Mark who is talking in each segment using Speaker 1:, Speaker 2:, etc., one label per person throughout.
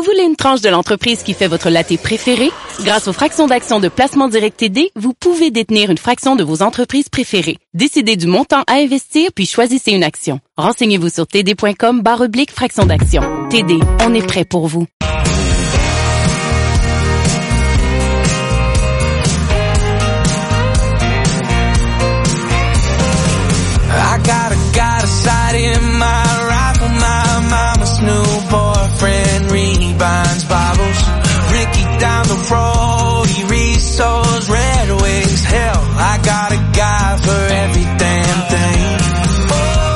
Speaker 1: Vous voulez une tranche de l'entreprise qui fait votre latte préféré? Grâce aux fractions d'actions de Placement Direct TD, vous pouvez détenir une fraction de vos entreprises préférées. Décidez du montant à investir, puis choisissez une action. Renseignez-vous sur td.com/fraction d'action. TD, on est prêt pour vous.
Speaker 2: I got a sight in my rifle. My mama's new boyfriend rebinds bottles. Ricky down the road, he restores Red Wings. Hell, I got a guy for every damn thing. Oh,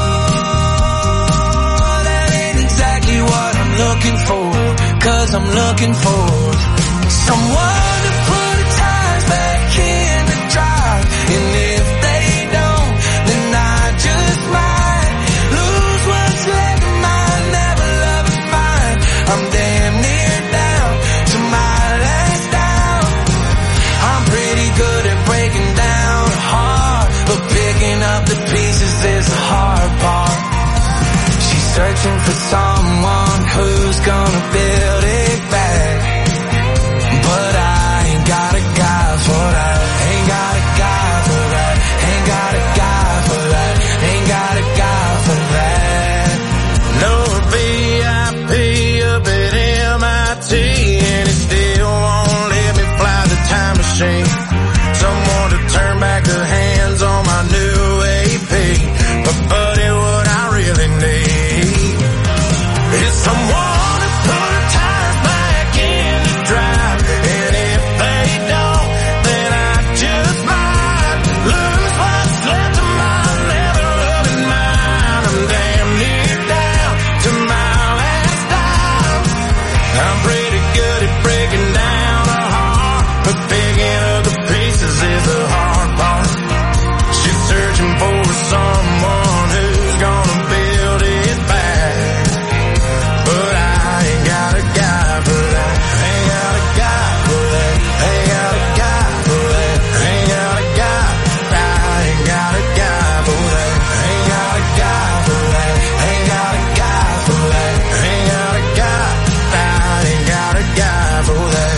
Speaker 2: that ain't exactly what I'm looking for. 'Cause I'm looking for someone to put the tires back in the drive. And if they don't, then I just might lose what's left of mine. Never love it fine. I'm damn near down to my last down. I'm pretty good at breaking down a heart, but picking up the pieces is the hard part. She's searching for someone who's gonna build it back, but I ain't got a guy for that. Ain't got a guy for that. Ain't got a guy for that. Ain't got a guy for that. No VIP up at MIT, and it still won't let me fly the time machine. Someone to turn back the hands on my new AP. But buddy, what I really need is someone to put the tires back in the drive. And if they don't, then I just might lose what's left of my never loving mind. I'm damn near down to my last dime. I'm pretty good at breaking down a heart, but picking up the pieces is the hard part. She's searching for someone who's gonna build it back, but I ain't got a guy for that. Ain't got a guy for that. Ain't got a guy for that. Ain't got a guy. I ain't got a guy for that. Ain't got a guy for that. Ain't got a guy for that. Ain't got a guy. I ain't got a guy for that.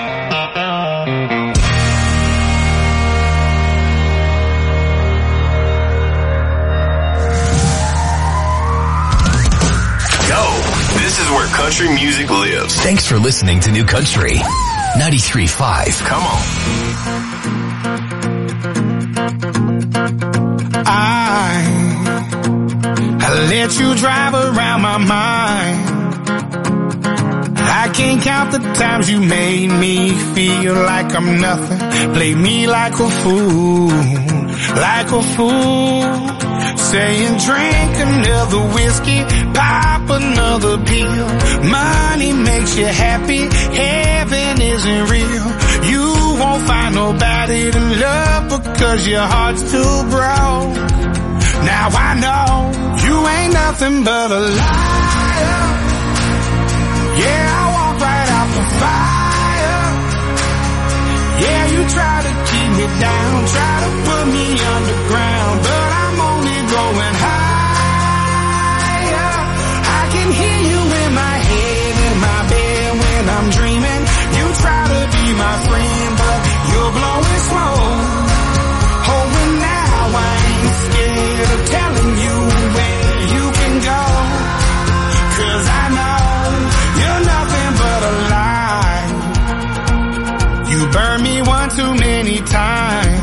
Speaker 3: Go! This is where country music lives.
Speaker 4: Thanks for listening to New Country 93.5.
Speaker 3: Come on.
Speaker 2: I let you drive around my mind. I can't count the times you made me feel like I'm nothing. Play me like a fool, like a fool. Saying drink another whiskey, pop another pill. Money makes you happy, heaven isn't real. You won't find nobody to love because your heart's too broke. Now I know you ain't nothing but a liar. Yeah, I walk right out the fire. Yeah, you try to keep me down, try to put me underground, but I'm only going higher. I can hear you in my head, in my bed when I'm dreaming. You try to be my friend, but you're blowing smoke. Oh, and now I ain't scared of telling you where you can go, 'cause I know you're nothing but a lie. You burned me one too many times,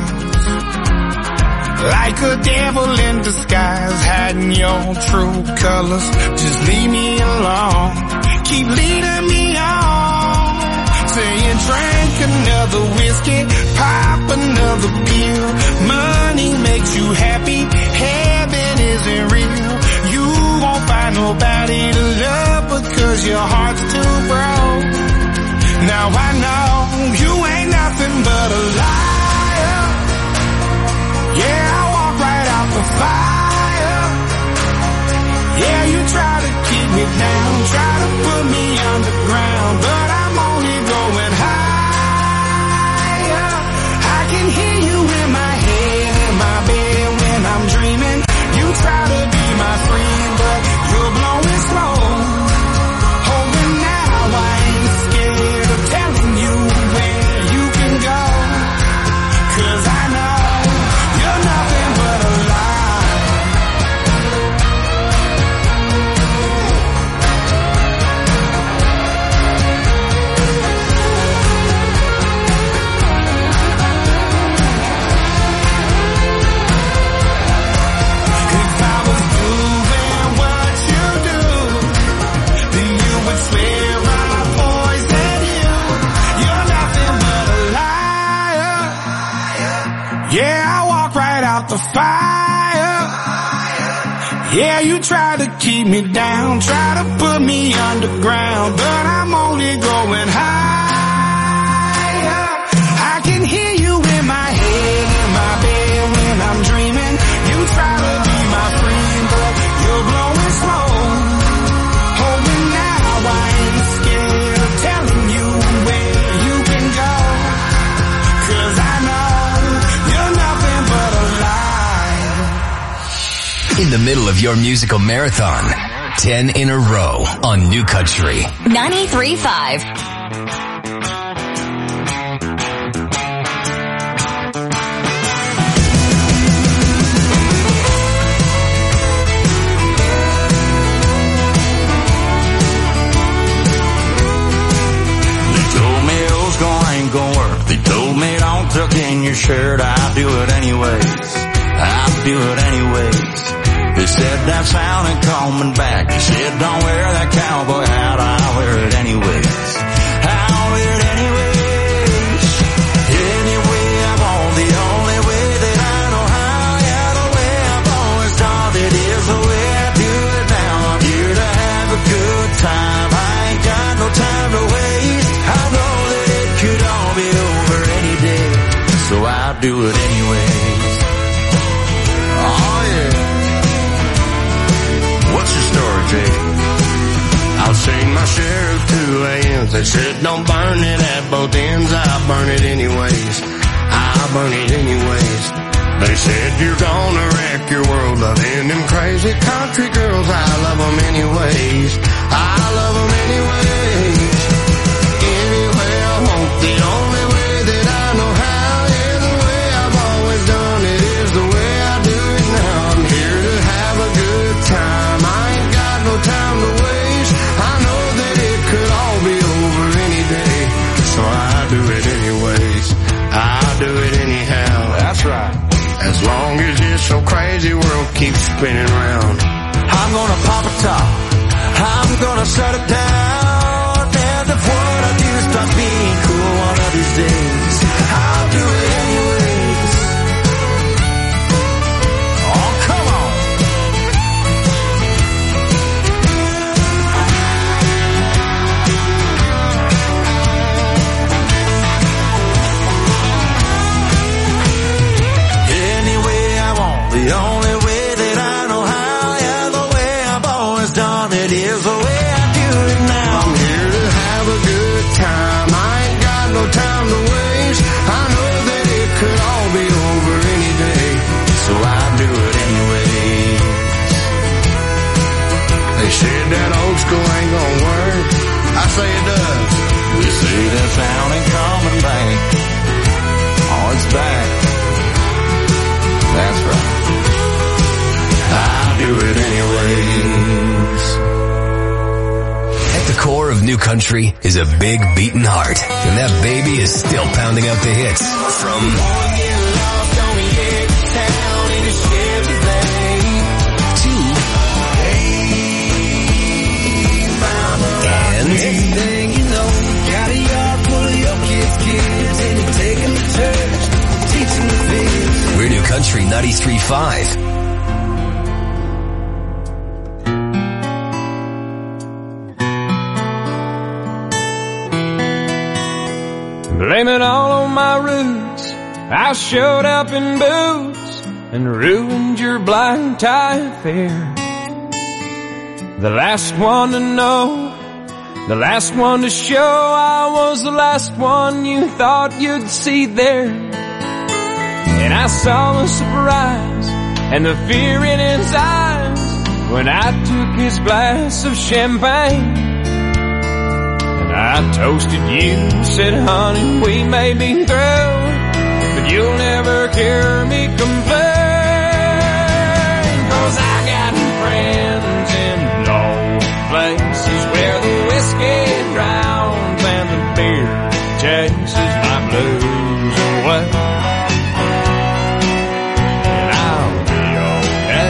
Speaker 2: like a devil in disguise, hiding your true colors. Just leave me alone, keep leading me on. Saying drink another whiskey, pop another pill. Money makes you happy, heaven isn't real. You won't find nobody to love because your heart's too broke. Now I know you ain't nothing but a liar. Yeah, I walk right out the fire. Yeah, you try to keep me down, try to put me underground, but I'm only going higher. I can hear you in my head, in my bed when I'm dreaming. You try to be my friend, but you're blowing smoke. Oh, and now I
Speaker 5: the fire. Yeah, you try to keep me down, try to put me underground, but I'm only going higher. I can hear you in my head, in my bed when I'm dreaming. You try to be my friend, but you're blowing smoke. Oh, but now I ain't scared of telling you where you can go, 'cause I know you're nothing but a lie.
Speaker 4: In the middle of your musical marathon, 10 in a row on New Country
Speaker 6: 93.5.
Speaker 7: They told me don't tuck in your shirt, I'll do it anyways. I'll do it anyways. They said that sounded coming back. They said don't wear that cowboy hat, I'll wear it anyways. I'll wear it anyways. Anyway I want, the only way that I know how. Yeah, the way I've always done it is the way I do it now. I'm here to have a good time, I ain't got no time to waste. I know that it could all be over any day, so I'll do it anyways. Oh yeah. What's your story, Jay? I've seen my share of 2 a.m.s. They said don't burn it at both ends. I'll burn it anyways. I'll burn it anyways. They said you're gonna wreck your world loving them crazy country girls. I love them anyways. I love them anyways. Anyway I want, the only way that I know how. Yeah, the way I've always done it is the way I do it now. I'm here to have a good time, I ain't got no time to waste. I know that it could all be over any day, so I do it anyways. I do it anyhow. That's right. As long as this so crazy world keeps spinning round, I'm gonna pop a top, I'm gonna shut it down. And if what I do starts being cool one of these days, I'll do it anyways. Oh, come on. Anyway I want, the only way that I know how. Yeah, the way I've always done it is the way I do it now. I'm here to have a good time, I ain't got no time to waste. I know that it could all be over any day, so I do it anyways. They said that old school ain't gonna work, I say it does. They say that sound ain't coming back. Oh, it's back. That's right. I'll do it anyways.
Speaker 4: At the core of New Country is a big beating heart, and that baby is still pounding out the hits. From and
Speaker 2: Next thing you know, got a yard full of your kids, and you take them to church, teach them the things.
Speaker 4: we're New Country 93.5.
Speaker 8: Blame it all on my roots. I showed up in boots and ruined your blind tie affair. The last one to know, the last one to show, I was the last one you thought you'd see there. And I saw the surprise and the fear in his eyes when I took his glass of champagne. I toasted you, said, honey, we may be through, but you'll never hear me complain. 'Cause I got friends in low places where the whiskey drowns and the beer chases my blues away. And I'll be okay.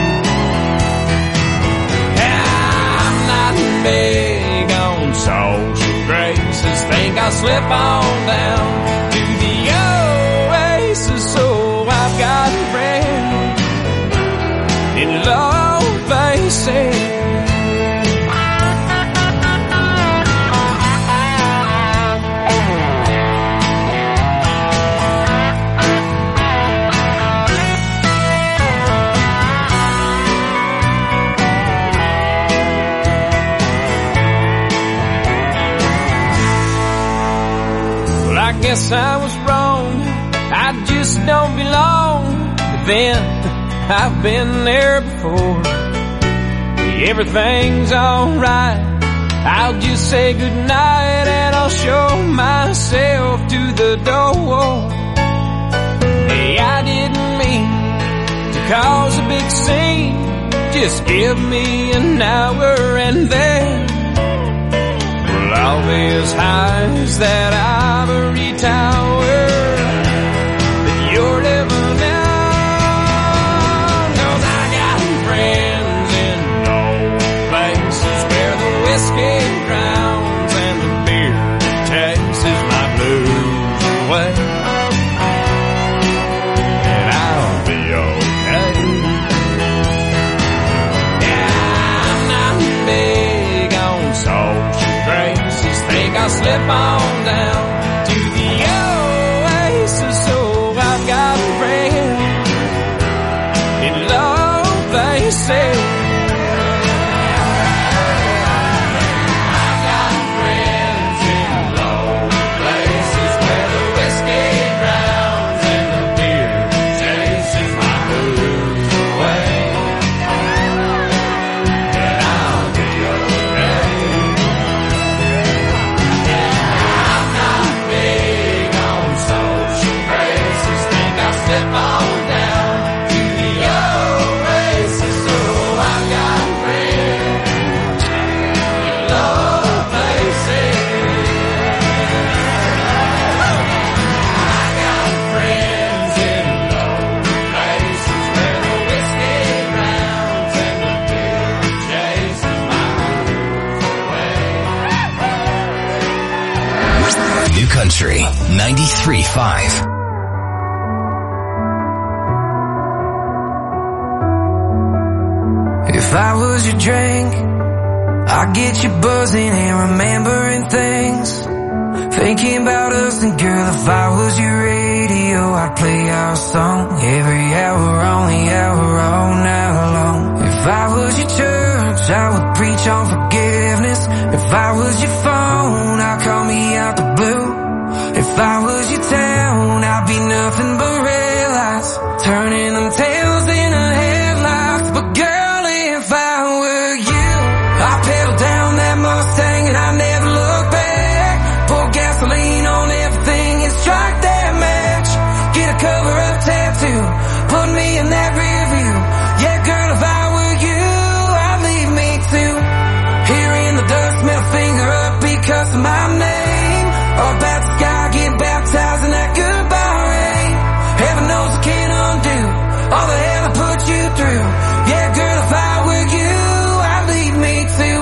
Speaker 8: I'm not big on social graces, think I'll slip on down to the oasis. So I've got friends guess I was wrong, I just don't belong. But then, I've been there before. Everything's alright, I'll just say goodnight and I'll show myself to the door. Hey, I didn't mean to cause a big scene, just give me an hour and then I'll be as high as that ivory tower that you're living in. 'Cause I got friends in low places where the whiskey drowns and the beer chases my blues away. And I'll be okay. Yeah, I'm not big on social graces. Think I'll slip on down to the oasis. So I've got friends in low places. I've got friends in low places where the whiskey drowns and the beer chases my blues away. And I'll be okay. I'm not big on social graces. Think I'll slip on down to the oasis. So I've got friends in low places. I got friends in low places where the whiskey drowns and the beer chases my blues away.
Speaker 4: New Country 93.5.
Speaker 5: If I was your drink, I'd get you buzzing and remembering things. Thinking about us, and girl, if I was your radio, I'd play our song every hour on the hour all night long. If I was your church, I would preach on forgiveness. If I was your phone, I'd call me out the blue. If I was your town, I'd be nothing but red lights, turning them tails into headlights. But girl, if I were you, I'd pedal down that Mustang and I'd never look back. Pour gasoline on everything and strike that match. Get a cover-up tattoo, put me in that rear view. Yeah, girl, if I were you, I'd leave me too. Here in the dust, smell finger up because of my name. All about the sky, get baptized in that goodbye rain. Heaven knows I can't undo all the hell I put you through. Yeah, girl, if I were you, I'd leave me too.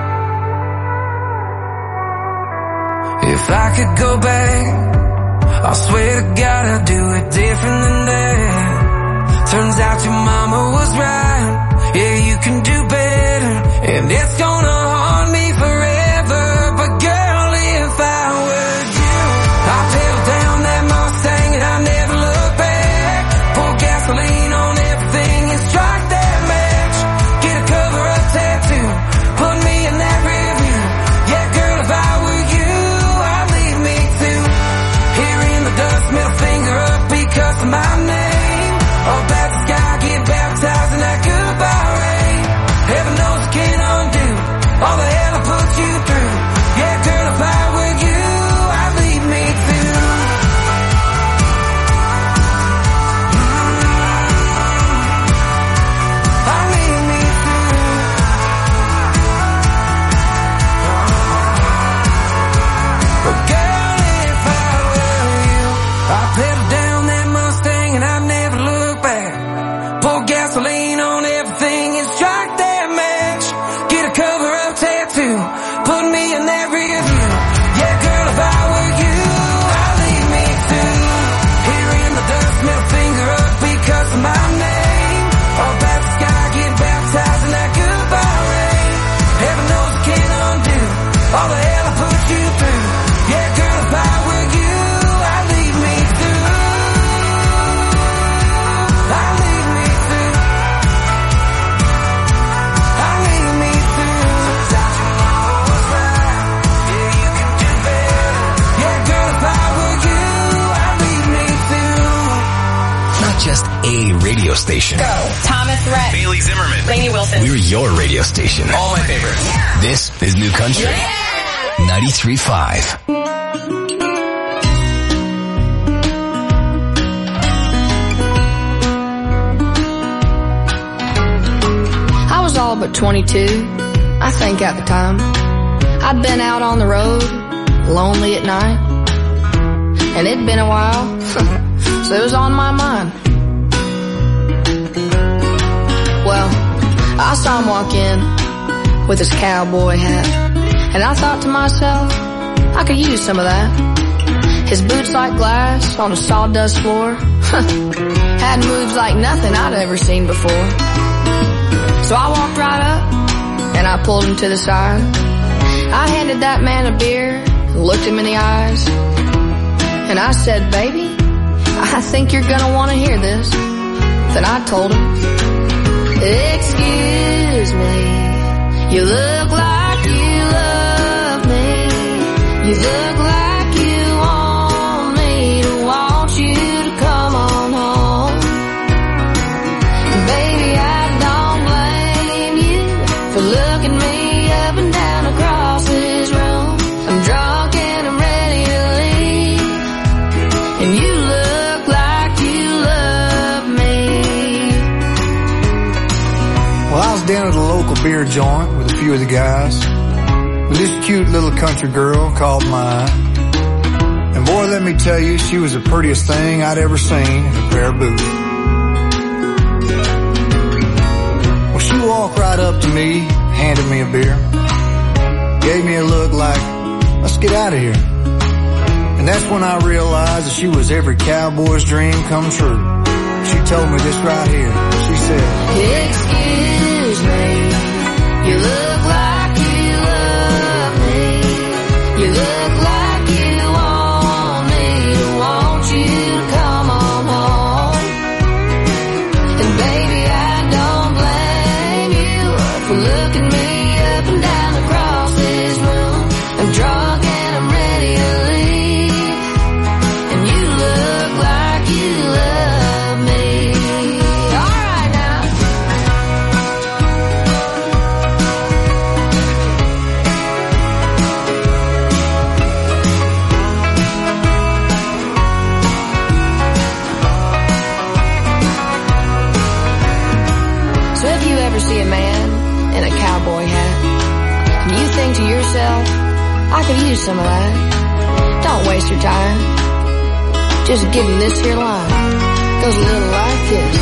Speaker 5: If I could go back, I swear to God I'd do it different than that. Turns out your mama was right. Yeah, you can do better, and it's gonna haunt me forever. But girl, if I were you, I'd pedal down that Mustang and I'd never look back. Pour gasoline on everything and strike that match. Get a cover-up tattoo, put me in that rear view. Yeah, girl, if I were you, I'd leave me too. Here in the dust, middle finger up because of my name. All about the sky, get baptized in that goodbye rain. Heaven knows I can't undo
Speaker 4: a radio station.
Speaker 6: Go. Thomas Rhett.
Speaker 3: Bailey Zimmerman.
Speaker 6: Lainey Wilson.
Speaker 4: We're your radio station.
Speaker 3: All my favorites.
Speaker 6: Yeah.
Speaker 4: This is New Country. 93.5.
Speaker 9: I was all but 22, I think at the time. I'd been out on the road, lonely at night. And it'd been a while, so it was on my mind. Well, I saw him walk in with his cowboy hat, and I thought to myself, I could use some of that. His boots like glass on a sawdust floor had moves like nothing I'd ever seen before. So I walked right up and I pulled him to the side. I handed that man a beer, looked him in the eyes, and I said, baby, I think you're gonna want to hear this. Then I told him, excuse me, you look like you love me. You look like you want me to want you to come on home. Baby, I don't blame you for looking me up and down across this room. I'm drunk and I'm ready to leave, and you look like you love me.
Speaker 10: Well, I was down at a local beer joint with a few of the guys, with this cute little country girl called mine. And boy, let me tell you, she was the prettiest thing I'd ever seen in a pair of boots. Well, she walked right up to me, handed me a beer, gave me a look like, let's get out of here. And that's when I realized that she was every cowboy's dream come true. She told me this right here. She said,
Speaker 9: excuse me, you look like you love me. You look like you want me to want you to come on home. And baby, I don't blame you for looking me up and down across this room. I'm drunk and I'm ready to leave, and you look like you love me. All right now. So if you ever see a man in a cowboy hat, and you think to yourself, I could use some of that, don't waste your time. Just give him this here line. Goes a little like this.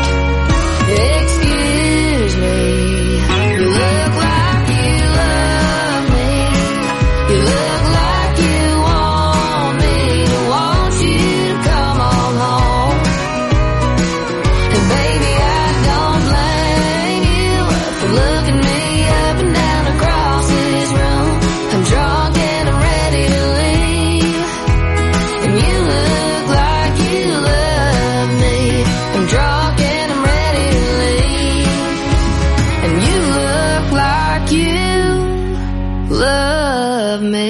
Speaker 9: Excuse me, you look like you love me. You look like you want me to want you to come on home. And baby, I don't blame you for looking me up and down across this room. I'm drunk and I'm ready to leave, and you look like you love me. I'm drunk and I'm ready to leave, and you look like you love me.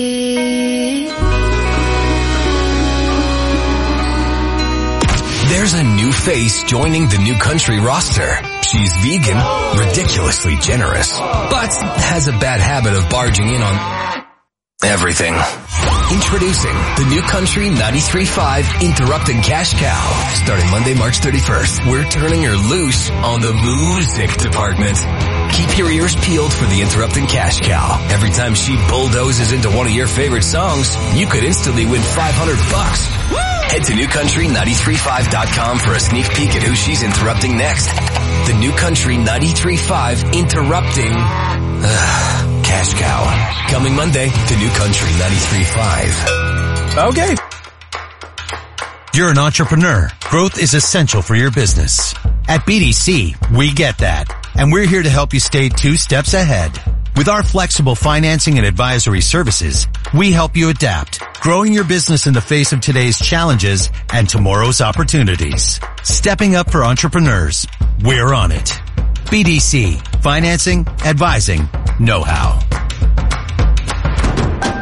Speaker 4: There's a new face joining the New Country roster. She's vegan, ridiculously generous, but has a bad habit of barging in on everything. Introducing the New Country 93.5 Interrupted Cash Cow. Starting Monday, March 31st, we're turning her loose on the music department. Keep your ears peeled for the Interrupted Cash Cow. Every time she bulldozes into one of your favorite songs, you could instantly win $500. Head to newcountry935.com for a sneak peek at who she's interrupting next. The New Country 93.5 Interrupting Cash Cow. Coming Monday to New Country 93.5.
Speaker 11: Okay. You're an entrepreneur. Growth is essential for your business. At BDC, we get that. And we're here to help you stay 2 steps ahead. With our flexible financing and advisory services, we help you adapt, growing your business in the face of today's challenges and tomorrow's opportunities. Stepping up for entrepreneurs. We're on it. BDC. Financing, advising, know-how.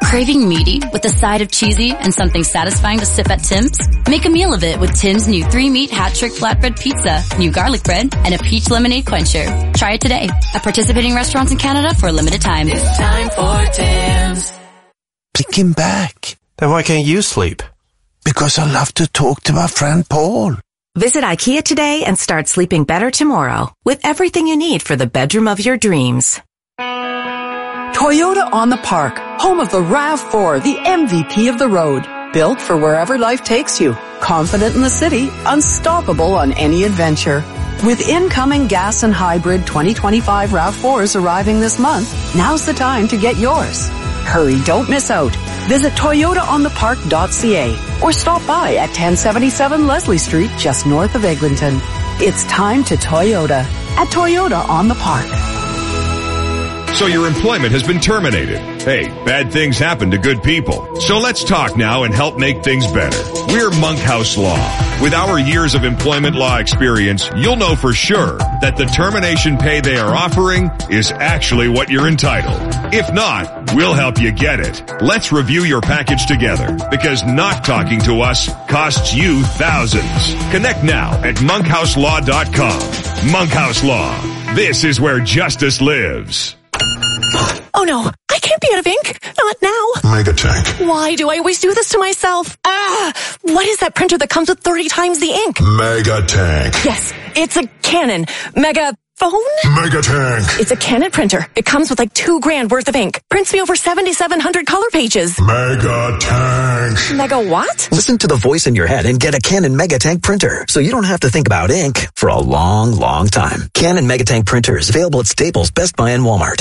Speaker 6: Craving meaty with a side of cheesy and something satisfying to sip at Tim's? Make a meal of it with Tim's new 3-meat hat-trick flatbread pizza, new garlic bread, and a peach lemonade quencher. Try it today at participating restaurants in Canada for a limited time.
Speaker 2: It's time for Tim's.
Speaker 12: Picking back.
Speaker 13: Then why can't you sleep?
Speaker 12: Because I love to talk to my friend Paul.
Speaker 14: Visit IKEA today and start sleeping better tomorrow with everything you need for the bedroom of your dreams.
Speaker 15: Toyota on the Park, home of the RAV4, the MVP of the road. Built for wherever life takes you. Confident in the city, unstoppable on any adventure. With incoming gas and hybrid 2025 RAV4s arriving this month, now's the time to get yours. Hurry, don't miss out. Visit toyotaonthepark.ca or stop by at 1077 Leslie Street, just north of Eglinton. It's time to Toyota at Toyota on the Park.
Speaker 16: So your employment has been terminated. Hey, bad things happen to good people. So let's talk now and help make things better. We're Monkhouse Law. With our years of employment law experience, you'll know for sure that the termination pay they are offering is actually what you're entitled. If not, we'll help you get it. Let's review your package together, because not talking to us costs you thousands. Connect now at monkhouselaw.com. Monkhouse Law. This is where justice lives.
Speaker 17: Oh no, I can't be out of ink. Not now.
Speaker 18: Megatank.
Speaker 17: Why do I always do this to myself? What is that printer that comes with 30 times the ink?
Speaker 18: Megatank.
Speaker 17: Yes, it's a Canon. Megaphone?
Speaker 18: Megatank.
Speaker 17: It's a Canon printer. It comes with like $2,000 worth of ink. Prints me over 7,700 color pages.
Speaker 18: Megatank.
Speaker 17: Mega what?
Speaker 19: Listen to the voice in your head and get a Canon Megatank printer, so you don't have to think about ink for a long, long time. Canon Megatank printer is available at Staples, Best Buy, and Walmart.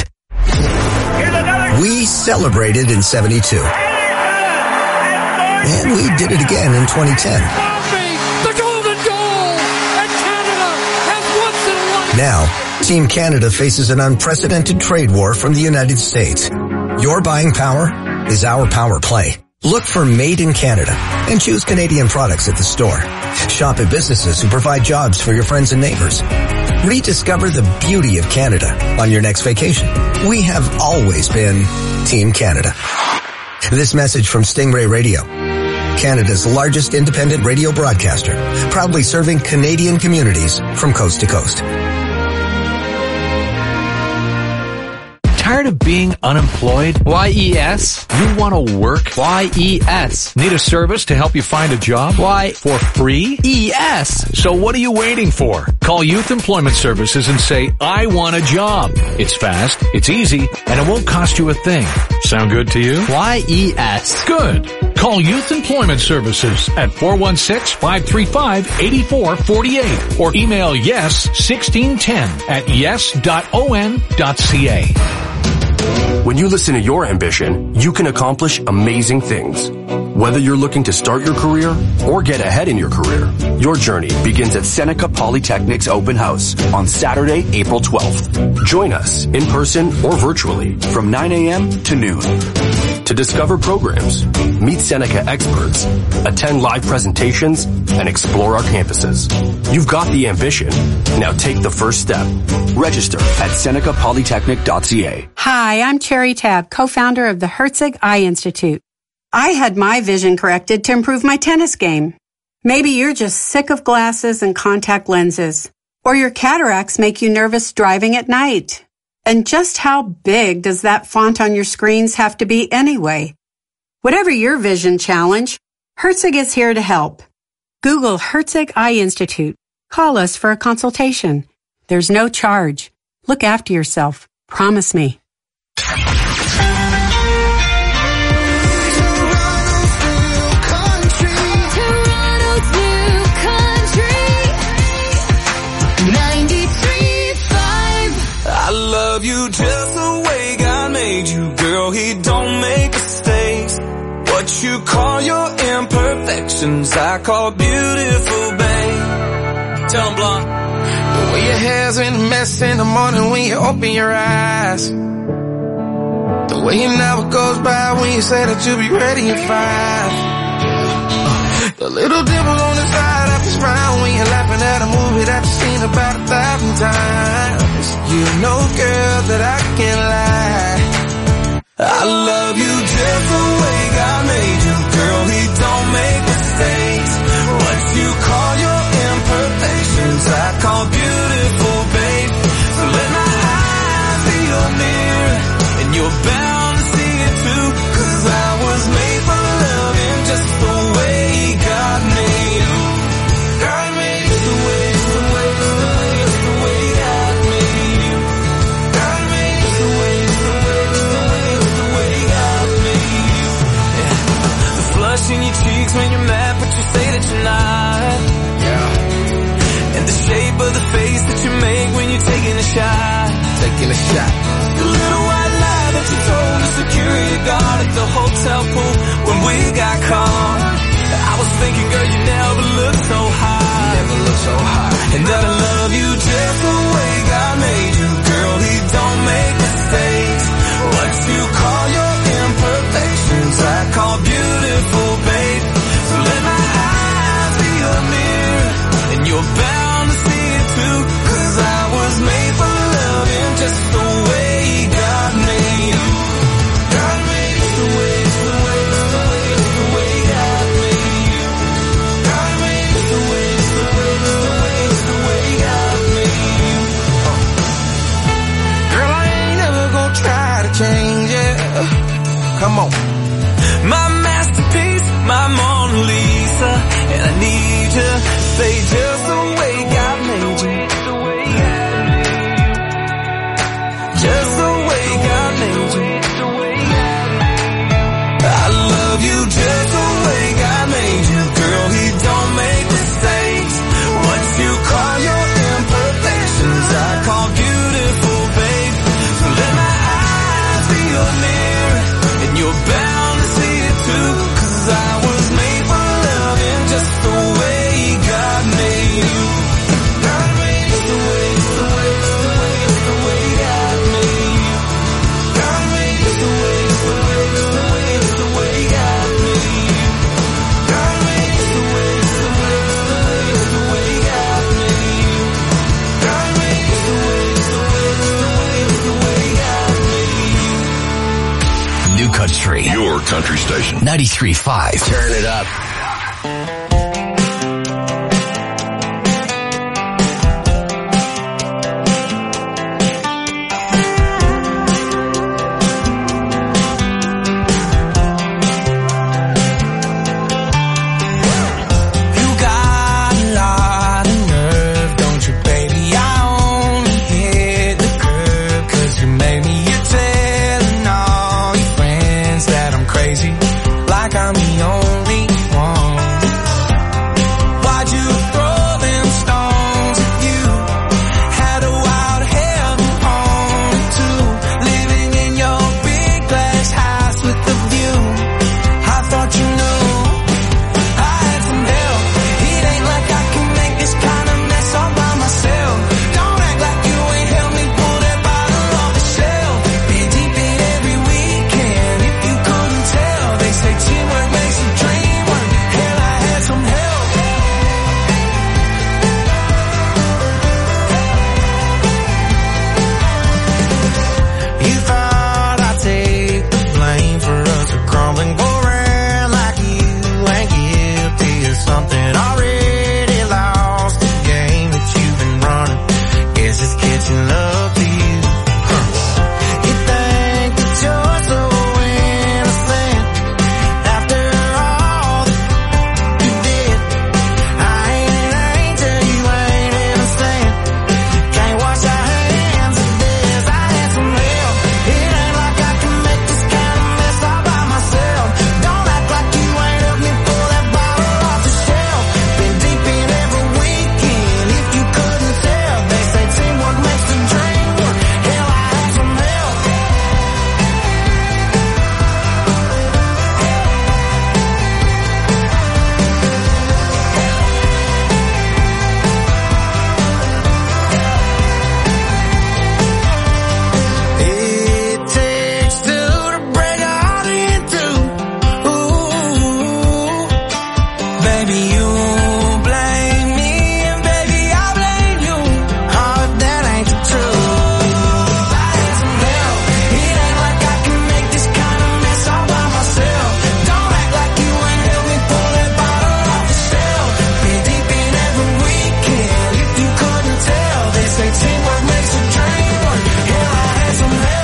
Speaker 20: We celebrated in 72. And we did it again in 2010.
Speaker 21: The golden goal! And Canada has once in a
Speaker 20: Now, Team Canada faces an unprecedented trade war from the United States. Your buying power is our power play. Look for Made in Canada and choose Canadian products at the store. Shop at businesses who provide jobs for your friends and neighbors. Rediscover the beauty of Canada on your next vacation. We have always been Team Canada. This message from Stingray Radio, Canada's largest independent radio broadcaster, proudly serving Canadian communities from coast to coast.
Speaker 22: Tired of being unemployed? YES. You want to work? YES. Need a service to help you find a job? Why? For free? ES. So what are you waiting for? Call Youth Employment Services and say, I want a job. It's fast, it's easy, and it won't cost you a thing. Sound good to you? YES. Good. Call Youth Employment Services at 416-535-8448 or email yes1610@yes.on.ca.
Speaker 23: When you listen to your ambition, you can accomplish amazing things. Whether you're looking to start your career or get ahead in your career, your journey begins at Seneca Polytechnic's open house on Saturday, April 12th. Join us in person or virtually from 9 a.m. to noon. To discover programs, meet Seneca experts, attend live presentations, and explore our campuses. You've got the ambition. Now take the first step. Register at senecapolytechnic.ca.
Speaker 24: Hi, I'm Cherry Tabb, co-founder of the Herzig Eye Institute. I had my vision corrected to improve my tennis game. Maybe you're just sick of glasses and contact lenses, or your cataracts make you nervous driving at night. And just how big does that font on your screens have to be anyway? Whatever your vision challenge, Herzig is here to help. Google Herzig Eye Institute. Call us for a consultation. There's no charge. Look after yourself. Promise me.
Speaker 2: I love you just the way God made you, girl. He don't make mistakes. What you call your imperfections, I call beautiful, babe. Tell 'em, Blonde.
Speaker 25: The way your hair's in a mess in the morning when you open your eyes. The way an hour goes by when you say that you'll be ready at 5. The little dimple on the side of his frown when you're laughing at a movie that you've seen about 1,000 times. You know, girl, that I can't lie.
Speaker 2: I love you just the
Speaker 1: taking a shot.
Speaker 2: The little white lie that you told the security guard at the hotel pool when we got caught. I was thinking, girl, you never looked so high.
Speaker 1: Never looked so high.
Speaker 2: And that I love you just the way God made you. Girl, He don't make mistakes. What you call your imperfections, I call beautiful, babe. So let my eyes be your mirror, and you're bound to see it too. 'Cause I was made for loving just the way God made you. God made us the way, the way, the way, the way God made you. God made us the way, the way, the way, the way God made you.
Speaker 25: Girl, I ain't never gonna try to change it. Come on.
Speaker 2: My masterpiece, my Mona Lisa, and I need you, say just the way God made you. Just the way God made you. I love you just the way God made you. Girl, He don't make mistakes. What you call your imperfections, I call beautiful, babe. So let my eyes be your mirror, and you're bound to see it too. 'Cause I was made for loving just the way God made you. God made us the way, the way, the way, the way God made you. God made us the way, the way, the way, the way God made you. God made us the way, the way, the way, the way God made you. God made us the way, the way, the way, the way God made you.
Speaker 4: New Country.
Speaker 3: Your country station.
Speaker 4: 93.5.
Speaker 1: Turn it up.
Speaker 2: You got a lot of nerve, don't you, baby? I only hit the curb 'cause you made me. You're telling all your friends that I'm crazy, like I'm the only one. Why'd you throw them stones at you? Had a wild heaven on it too. Living in your big glass house with the view. I thought you knew I had some help. It ain't like I can make this kind of mess all by myself. Don't act like you ain't helped me pull that bottle off the shelf. Been deep in every weekend, if you couldn't tell. They say teamwork makes the dream work. Hell, I had some help. You thought I'd take the blame for us to crumble and go around like you ain't guilty of something already lost. The game that you've been running, guess it's catching up to you. You think that you're so innocent after all that you did. I ain't an angel, you ain't innocent. Can't wash our hands of this. I had some help. It ain't like I can make this kind of mess all by myself. Don't act like you ain't helped me pull that bottle off the shelf. Been deep in every weekend, if you couldn't tell. They say teamwork makes the dream work. Hell, I had some help. It takes two to break a heart in two. Ooh, baby, you blame me, and baby, I blame you. Oh, if that ain't the truth. I had some help. It ain't like I can make this kind of mess all by myself. Don't act like you ain't helped me pull that bottle off the shelf. Been deep in every weekend, if you couldn't tell. They say teamwork makes the dream work. Hell, I had some help.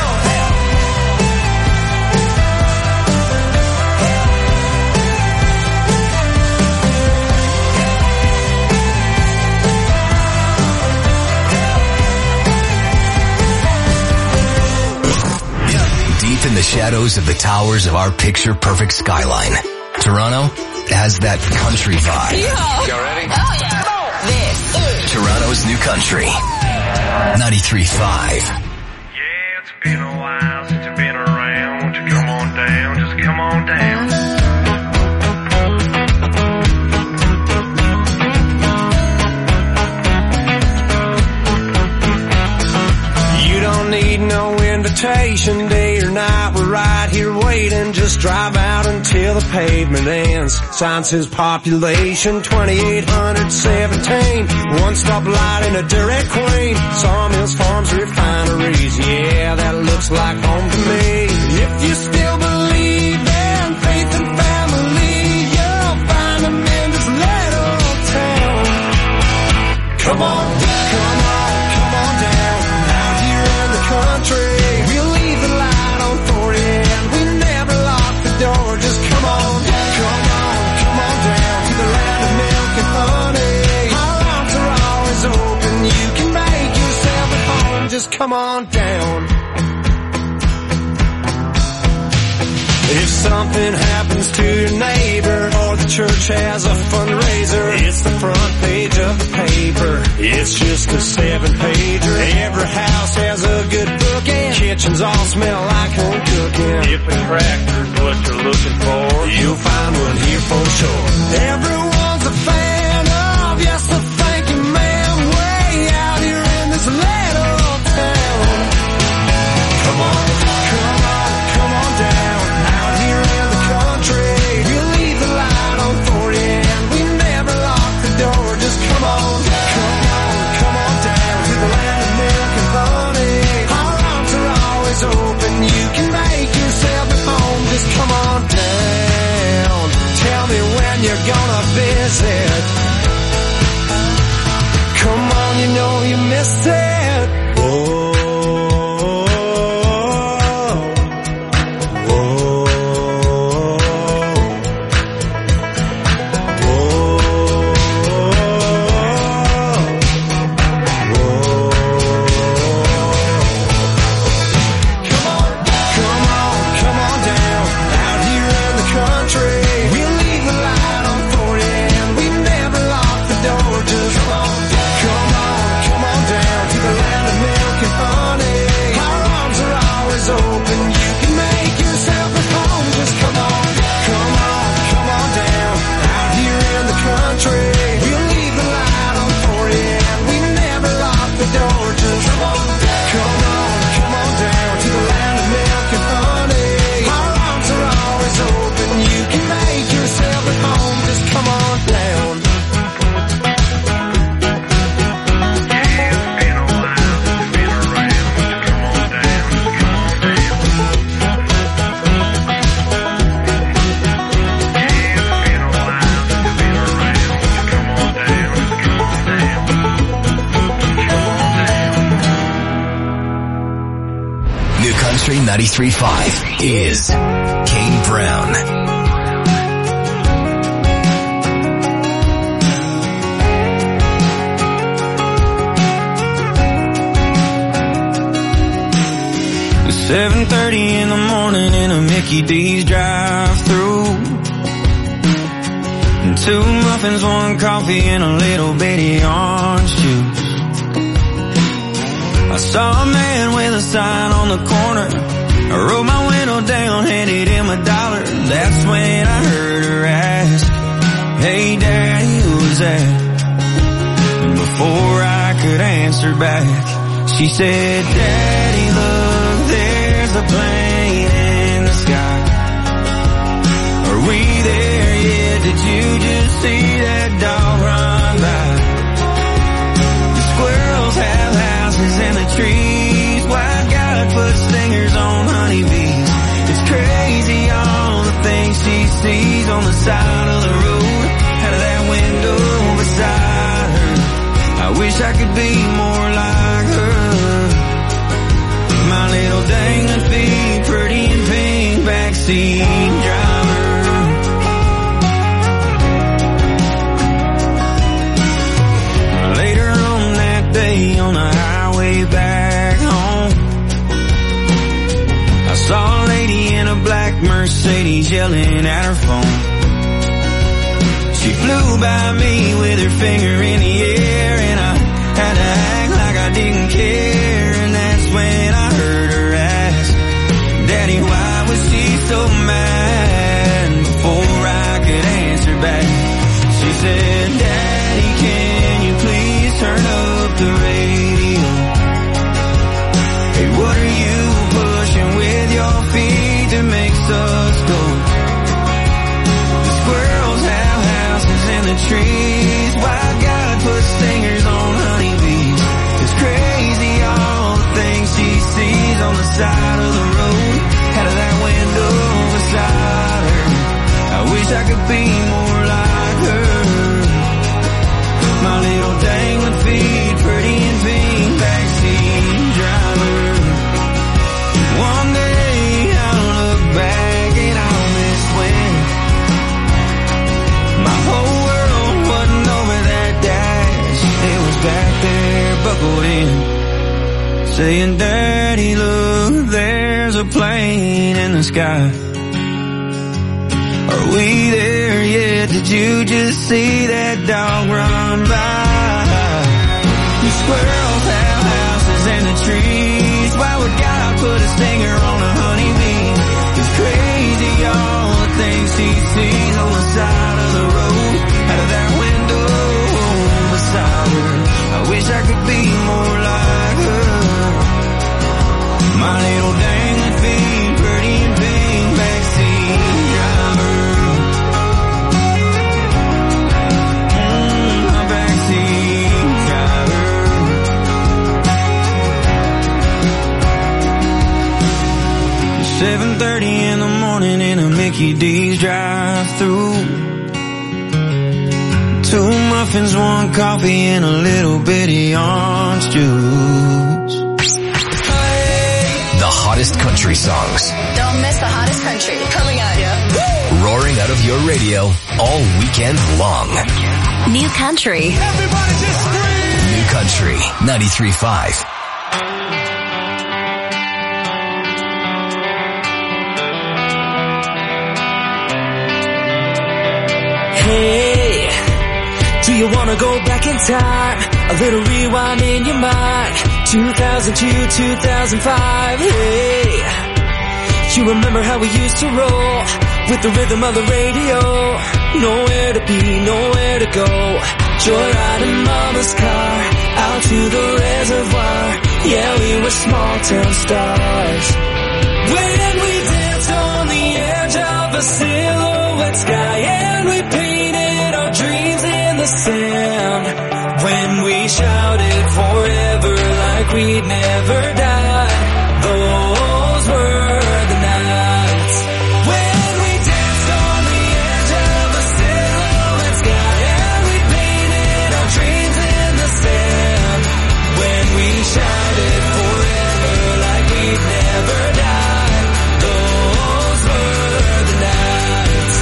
Speaker 4: Deep in the shadows of the towers of our picture-perfect skyline, Toronto has that country vibe.
Speaker 3: You ready?
Speaker 4: Toronto's New Country. 93.5.
Speaker 1: been a while since you've been around. Won't you come on down? Just come on down.
Speaker 25: You don't need no invitation, day or night. We're right here waiting. Just drive out until the pavement ends. Sign says population 2817. One stop light in a Dairy Queen. Sawmills, farms, refineries. Yeah, that looks like home to me. If you still believe in faith and family, you'll find them in this little town. Come on down, come on down. Out here in the country, we'll leave the light on for you, and we never lock the door. Just come on down, come on down to the land of milk and honey. Our arms are always open. You can make yourself at home. Just come on down. If something happens to your neighbor or the church has a fundraiser, it's the front page of the paper. It's just a 7-pager. Every house has a good book and kitchens all smell like home cooking.
Speaker 1: If a tractor's what you're looking for,
Speaker 25: you'll find one here for sure. Everyone's a fan of, yes, a thank you, ma'am, way out here in this little town. Come on down. Out here in the country, we'll leave the light on for you, and we never lock the door. Just come on down to the land of milk and honey. Our arms are always open. You can make yourself at home. Just come on down. Tell me when you're gonna visit. Come on, you know you missed it. Whoa.
Speaker 4: Country 93.5 is Kane Brown.
Speaker 5: It's 7:30 in the morning in a Mickey D's drive-thru. And 2 muffins, 1 coffee, and a little bitty orange juice. I saw a man with a sign on the corner. I rolled my window down, handed him $1. That's when I heard her ask, "Hey Daddy, who's that?" And before I could answer back, she said, "Daddy, look, there's a plane in the sky. Are we there yet? Did you just see that dog run by? The squirrels have houses in the trees. White guy puts stingers on honeybees. It's crazy all the things she sees on the side of the road, out of that window beside her. I wish I could be more like her. My little dangling feet, pretty and pink, backseat driver." Later on that day on the highway back home, I saw a lady in a black Mercedes yelling at her phone. She flew by me with her finger in the air, and I had to act like I didn't care. And that's when I heard her Daddy, why was she so mad? Before I could answer back, she said, Daddy, can you please turn up the radio? Hey, what are you pushing with your feet that makes us go? The squirrels have houses in the trees. Why God put stingers on honeybees? It's crazy all the things she sees on the side of the road, out of that window beside her. I wish I could be more like her. My little dangling feet, pretty and pink, backseat driver. One day I'll look back and I'll miss when my whole world wasn't over that dash. It was back there buckled in, saying, Daddy, look, there's a plane in the sky. Are we there yet? Did you just see that dog run by? The squirrels have houses in the trees. Why would God put a stinger on a honeybee? It's crazy all the things she sees on the side of the road, out of that window beside her. I wish I could be more like her. My little dangling feet, pretty and pink, backseat driver. My backseat driver. 7:30 in the morning in a Mickey D's drive-thru. 2 muffins, 1 coffee, and a little bitty orange juice.
Speaker 4: The hottest country songs.
Speaker 6: Don't miss the hottest country. Coming at you.
Speaker 4: Roaring out of your radio all weekend long.
Speaker 6: New country.
Speaker 2: Everybody just scream!
Speaker 4: New Country 93.5.
Speaker 2: Hey, do you wanna go back in time? A little rewind in your mind. 2002, 2005, hey. You remember how we used to roll with the rhythm of the radio? Nowhere to be, nowhere to go. Joyride in mama's car, out to the reservoir. Yeah, we were small town stars. When we danced on the edge of a silhouette sky, and we painted our dreams in the sand. When we shouted forever like we'd never die, those were the nights. When we danced on the edge of a silhouette sky, and we painted our dreams in the sand. When we shouted forever like we'd never die, those were the nights.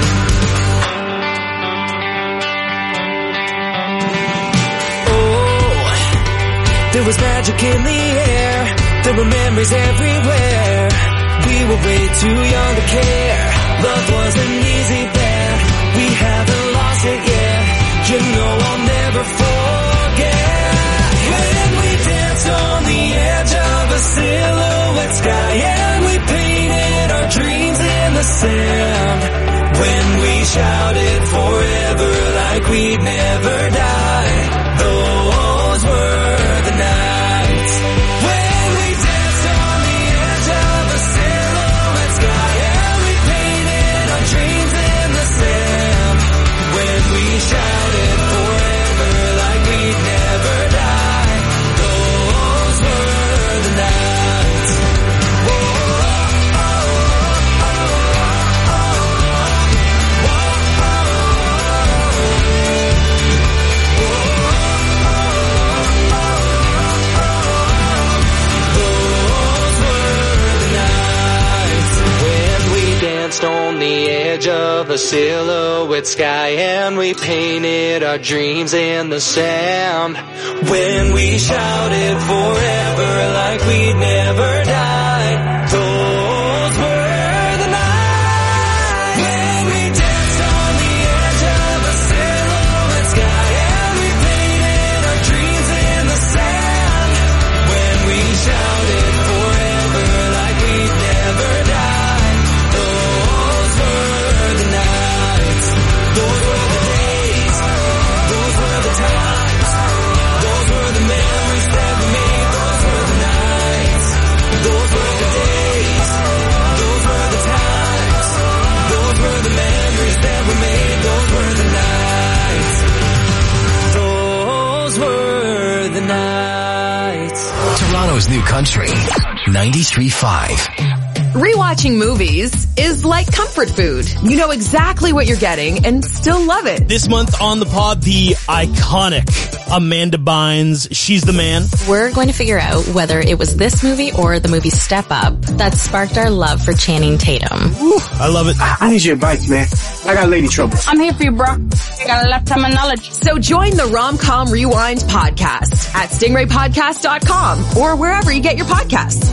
Speaker 2: There was magic in the air, there were memories everywhere. We were way too young to care. Love wasn't easy then, we haven't lost it yet. You know I'll never forget. When we danced on the edge of a silhouette sky, and we painted our dreams in the sand. When we shouted forever like we'd never die, those were the nights. When we danced on the edge of a silhouette sky, and we painted our dreams in the sand. When we shouted forever like we'd never die, those were the nights. On the edge of a silhouette sky, and we painted our dreams in the sand. When we shouted forever like we'd never die, those were the nights. When we danced on the edge of a silhouette sky, and we painted our dreams in the sand. When we shouted forever like we'd never
Speaker 4: Toronto's new country, 93.5.
Speaker 7: Rewatching movies is like comfort food. You know exactly what you're getting and still love it.
Speaker 8: This month on the pod, the iconic Amanda Bynes, She's the Man.
Speaker 9: We're going to figure out whether it was this movie or the movie Step Up that sparked our love for Channing Tatum.
Speaker 8: Ooh, I love it.
Speaker 10: I need your advice, man. I got lady troubles.
Speaker 13: I'm here for you, bro. I got a lifetime of knowledge.
Speaker 7: So join the Rom-Com Rewind podcast at stingraypodcast.com or wherever you get your podcasts.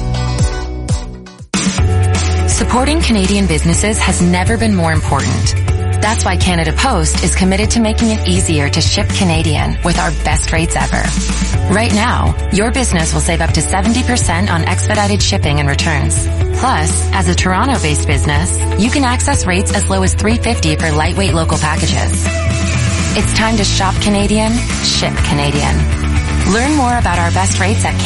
Speaker 26: Supporting Canadian businesses has never been more important. That's why Canada Post is committed to making it easier to ship Canadian with our best rates ever. Right now, your business will save up to 70% on expedited shipping and returns. Plus, as a Toronto-based business, you can access rates as low as $3.50 for lightweight local packages. It's time to shop Canadian, ship Canadian. Learn more about our best rates at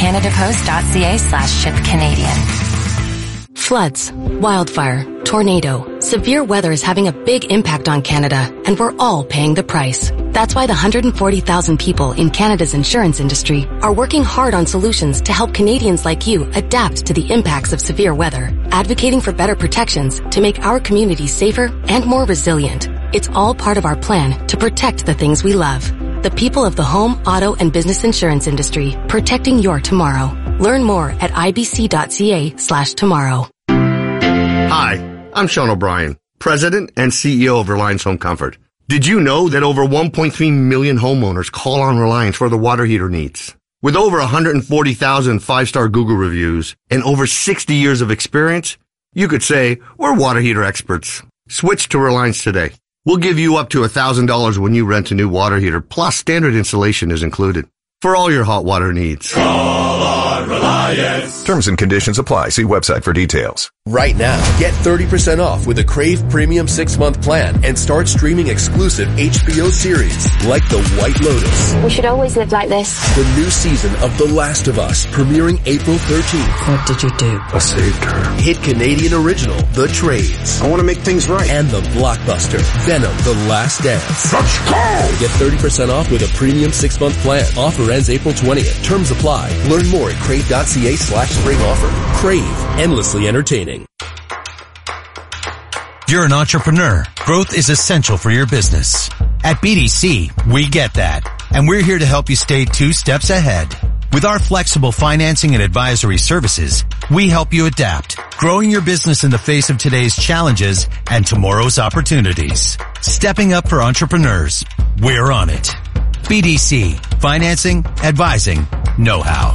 Speaker 26: canadapost.ca/shipcanadian.
Speaker 27: Floods, wildfire, tornado, severe weather is having a big impact on Canada, and we're all paying the price. That's why the 140,000 people in Canada's insurance industry are working hard on solutions to help Canadians like you adapt to the impacts of severe weather, advocating for better protections to make our communities safer and more resilient. It's all part of our plan to protect the things we love. The people of the home, auto, and business insurance industry, protecting your tomorrow. Learn more at ibc.ca/tomorrow.
Speaker 28: Hi, I'm Sean O'Brien, President and CEO of Reliance Home Comfort. Did you know that over 1.3 million homeowners call on Reliance for their water heater needs? With over 140,000 five-star Google reviews and over 60 years of experience, you could say we're water heater experts. Switch to Reliance today. We'll give you up to $1,000 when you rent a new water heater, plus standard installation is included. For all your hot water needs.
Speaker 29: Call on Reliance.
Speaker 30: Terms and conditions apply. See website for details.
Speaker 31: Right now, get 30% off with a Crave Premium 6-month plan and start streaming exclusive HBO series like The White Lotus.
Speaker 32: We should always live like this.
Speaker 31: The new season of The Last of Us, premiering April 13th.
Speaker 32: What did you do?
Speaker 30: I saved her.
Speaker 31: Hit Canadian original, The Trades.
Speaker 10: I want to make things right.
Speaker 31: And the blockbuster, Venom, The Last Dance.
Speaker 10: Let's go!
Speaker 31: Get 30% off with a premium 6-month plan. Offer ends April 20th. Terms apply. Learn more at crave.ca/spring offer. Crave, endlessly entertaining.
Speaker 11: You're an entrepreneur. Growth is essential for your business. At BDC, we get that. And we're here to help you stay 2 steps ahead. With our flexible financing and advisory services, we help you adapt, growing your business in the face of today's challenges and tomorrow's opportunities. Stepping up for entrepreneurs. We're on it. BDC. Financing, advising, know-how.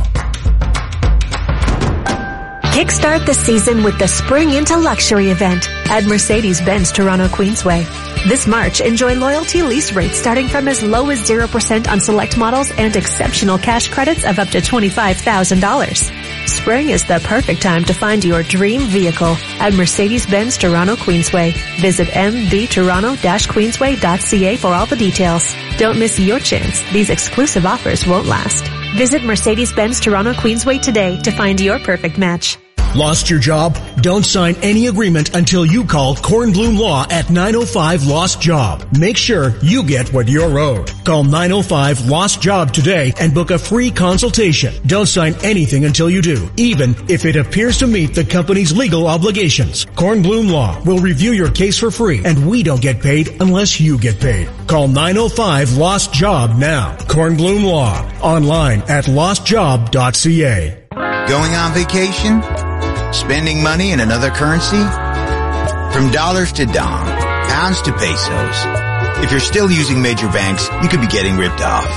Speaker 33: Kickstart the season with the Spring Into Luxury event at Mercedes-Benz Toronto Queensway. This March, enjoy loyalty lease rates starting from as low as 0% on select models and exceptional cash credits of up to $25,000. Spring is the perfect time to find your dream vehicle at Mercedes-Benz Toronto Queensway. Visit mbtoronto-queensway.ca for all the details. Don't miss your chance. These exclusive offers won't last. Visit Mercedes-Benz Toronto Queensway today to find your perfect match.
Speaker 34: Lost your job? Don't sign any agreement until you call Kornblum Law at 905 Lost Job. Make sure you get what you're owed. Call 905 Lost Job today and book a free consultation. Don't sign anything until you do, even if it appears to meet the company's legal obligations. Kornblum Law will review your case for free, and we don't get paid unless you get paid. Call 905 Lost Job now. Kornblum Law. Online at lostjob.ca.
Speaker 35: Going on vacation? Spending money in another currency? From dollars to dong, pounds to pesos. If you're still using major banks, you could be getting ripped off.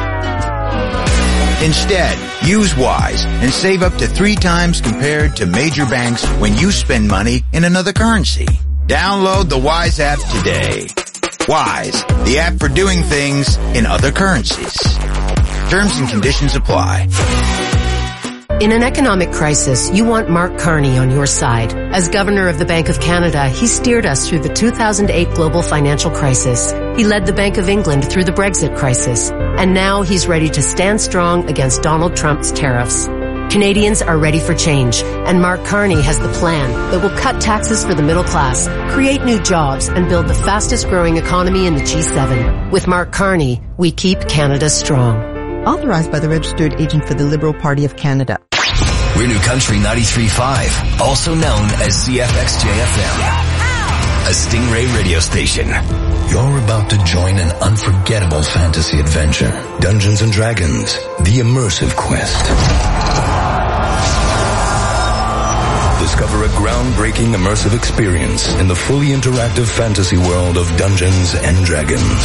Speaker 35: Instead, use Wise and save up to 3 times compared to major banks when you spend money in another currency. Download the Wise app today. Wise, the app for doing things in other currencies. Terms and conditions apply.
Speaker 36: In an economic crisis, you want Mark Carney on your side. As Governor of the Bank of Canada, he steered us through the 2008 global financial crisis. He led the Bank of England through the Brexit crisis. And now he's ready to stand strong against Donald Trump's tariffs. Canadians are ready for change, and Mark Carney has the plan that will cut taxes for the middle class, create new jobs, and build the fastest growing economy in the G7. With Mark Carney, we keep Canada strong.
Speaker 37: Authorized by the Registered Agent for the Liberal Party of Canada.
Speaker 4: We're New Country 93.5, also known as CFXJ-FM, a Stingray radio station.
Speaker 1: You're about to join an unforgettable fantasy adventure. Dungeons & Dragons, the immersive quest. Discover a groundbreaking immersive experience in the fully interactive fantasy world of Dungeons & Dragons.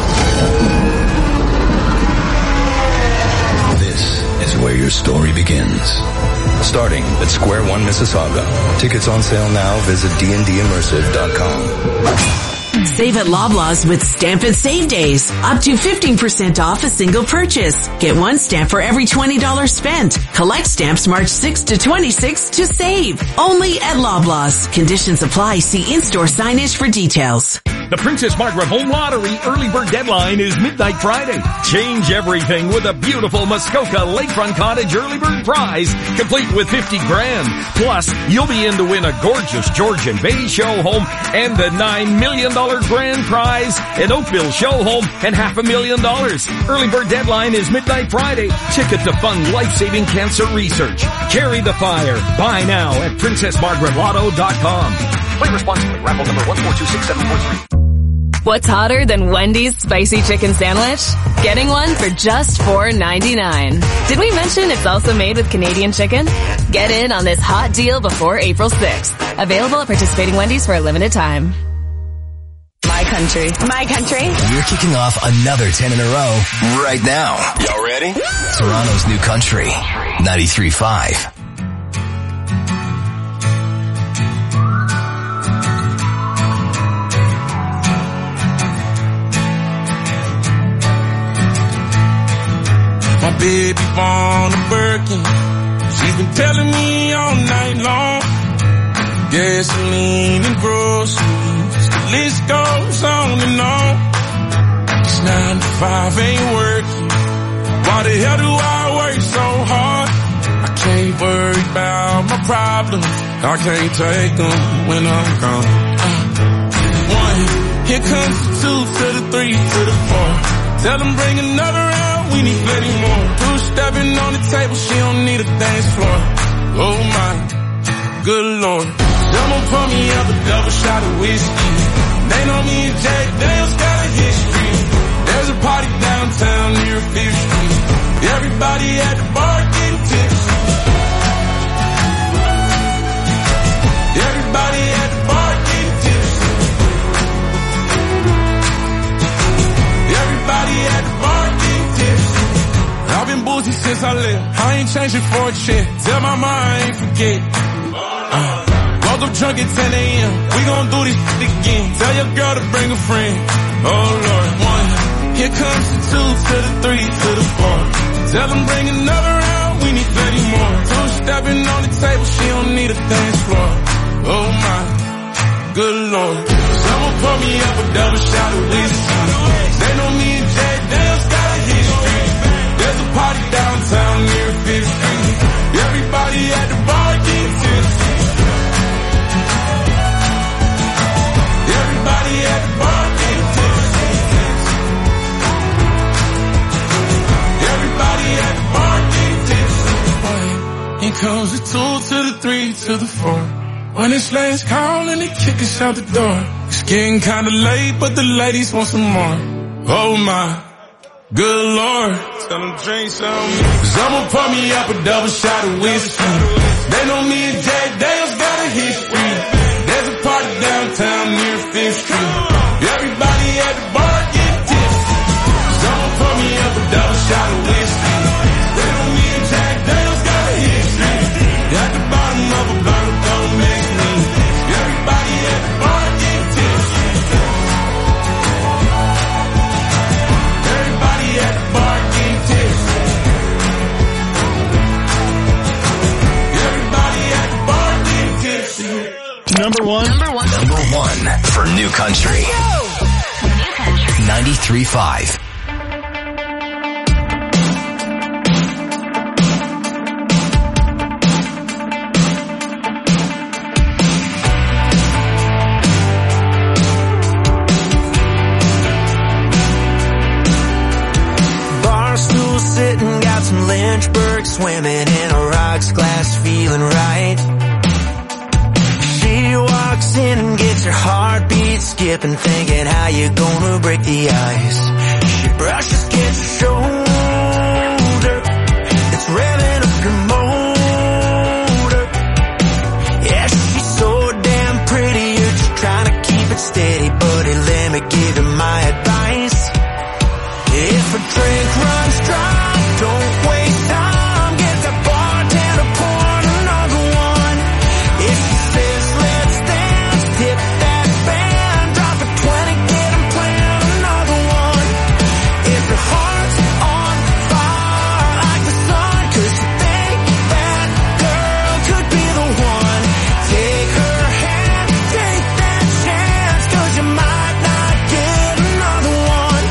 Speaker 1: This is where your story begins. Starting at Square One, Mississauga. Tickets on sale now. Visit dndimmersive.com.
Speaker 3: Save at Loblaws with Stamp and Save Days. Up to 15% off a single purchase. Get one stamp for every $20 spent. Collect stamps March 6 to 26 to save. Only at Loblaws. Conditions apply. See in-store signage for details.
Speaker 5: The Princess Margaret Home Lottery early bird deadline is midnight Friday. Change everything with a beautiful Muskoka Lakefront Cottage early bird prize, complete with $50,000. Plus, you'll be in to win a gorgeous Georgian Bay show home and the $9 million grand prize, an Oakville show home, and $500,000. Early bird deadline is midnight Friday. Ticket to fund life-saving cancer research. Carry the fire. Buy now at PrincessMargaretLotto.com. Play responsibly. Raffle number 1426743.
Speaker 12: What's hotter than Wendy's spicy chicken sandwich? Getting one for just $4.99. Did we mention it's also made with Canadian chicken? Get in on this hot deal before April 6th. Available at participating Wendy's for a limited time.
Speaker 6: My country. My country.
Speaker 4: We're kicking off another 10 in a row right now.
Speaker 14: Y'all ready?
Speaker 4: Toronto's New Country 93.5.
Speaker 2: My baby born a Birkin. She's been telling me all night long. Gasoline and groceries, the list goes on and on. It's 9 to 5, ain't working. Why the hell do I work so hard? I can't worry about my problems. I can't take them when I'm gone. 1, here comes the 2 to the 3 to the 4. Tell them bring another round, we need plenty more. 2 stepping on the table, she don't need a dance floor. Oh my, good Lord. Someone pour me up a double shot of whiskey. They know me and Jack Daniels got a history. There's a party downtown near 5th Street. Everybody at the bar getting tipsy. Everybody at the bar getting tipsy. Everybody at the bar getting tipsy. I've been boozy since I left. I ain't changing for a check. Tell my mom I ain't forget. Woke up drunk at 10 a.m. We gon' do this again. Tell your girl to bring a friend. Oh Lord. 1, here comes the 2 to the 3 to the 4. Tell them bring another round, we need 30 more. 2 stepping on the table, she don't need a dance floor. Oh my, good Lord. Someone pour me up a double shot of whiskey. They know me and Jack Daniels got a history. There's a party downtown near 5th Street. Everybody at the bar getting tipsy. Everybody at the bar getting tipsy. Everybody at the bar getting tipsy. Here comes the 2 to the 3 to the 4. When it's last call and they kick us out the door. It's getting kinda late, but the ladies want some more. Oh my, good Lord. Tell them drink some. Someone pour me up a double shot of whiskey. They know me and Jack Daniels got a history. There's a party downtown near 5th Street. Everybody at the bar getting tipsy. Someone pour me up a double shot of whiskey. They know me and Jack Daniels got a history. At the bottom of a bottle, don't mix me. Everybody at the bar getting tipsy. Everybody at the bar getting tipsy. Everybody at the bar getting tipsy.
Speaker 8: Number one
Speaker 4: for New Country. 93.5.
Speaker 2: Barstool sitting, got some Lynchburg swimming in a rocks glass field. ship and thinking how you gonna break the ice. She brushes against your shoulder, it's revving up your motor. Yeah, she's so damn pretty, you're just trying to keep it steady. Buddy, let me give you my advice. If a drink runs dry, don't waste time, get the bartender pouring another one. If she says let's dance, tip that band, drop a 20, get 'em playing another one. If your heart's on fire like the sun, 'cause you think that girl could be the one, take her hand, take that chance, 'cause you might not get another one.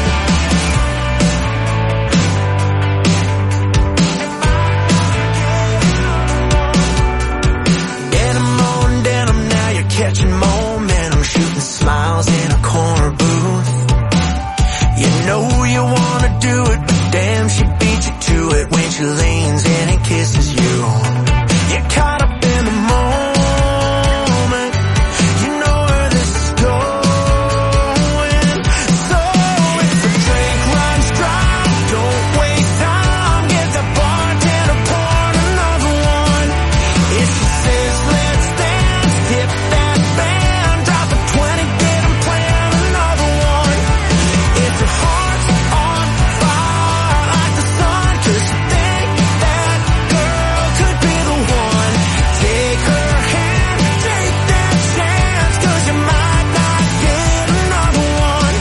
Speaker 2: Denim, now you're catching momentum, shooting smiles in a corner booth. You know you wanna do it, but damn, she beat you to it when she leans in and kisses you. You're caught up in the moment, you know where this is going. So if the drink runs dry, don't waste time, get the bartender pouring another one. If she says let's dance, tip that band, drop a 20, get 'em playing another one. If your heart's on fire like the sun, 'cause you think that girl could be the one, take her hand, take that chance, 'cause you might not get another one.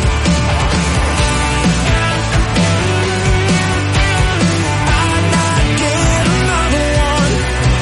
Speaker 2: Might not get another one.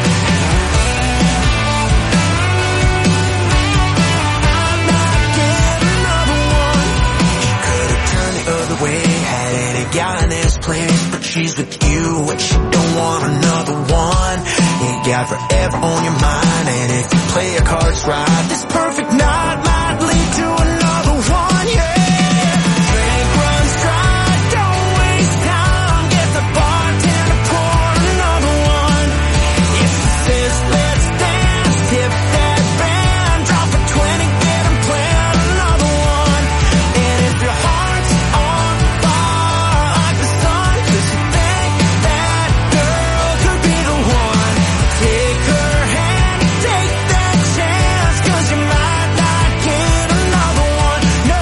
Speaker 2: Could've turned the other way, had any guy in this place, but she's with you and she don't want another one. You got forever on your mind, and if you play your cards right, this perfect night might lead to another one, yeah. Drink runs dry, don't waste time, get the bartender pouring another one. If she says let's dance, tip that band, drop a 20, get 'em playing another one. And if your heart's on fire like the sun, 'cause you think that girl could be the one, take her hand, take that chance, 'cause you might not get another one. No.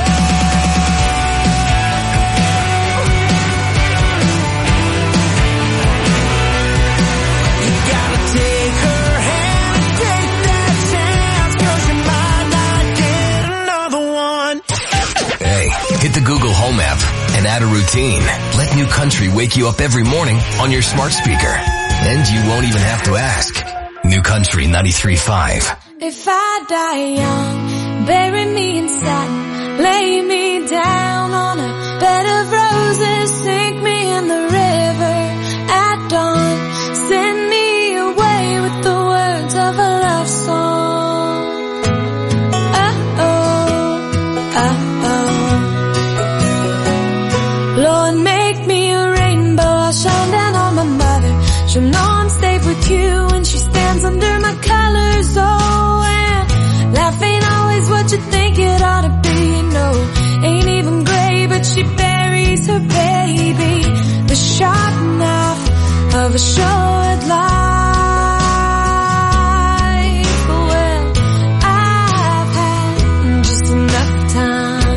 Speaker 2: You gotta take her hand, take that chance, 'cause you might not get another one.
Speaker 4: Hey, hit the Google Home app and add a routine. Let New Country wake you up every morning on your smart speaker. And you won't even have to ask. New Country 93.5.
Speaker 7: If I die young, bury me in satin, lay me down on a bed of roses, sink me in the river at dawn, send me away with the words of a love song. Lord, make me a rainbow, I'll shine down on my mother, she'll know I'm safe with you when she stands under my colors. Oh, and life ain't always what you think it ought to be. No, ain't even gray, but she buries her baby, the sharp knife of a short life. Well, I've had just enough time.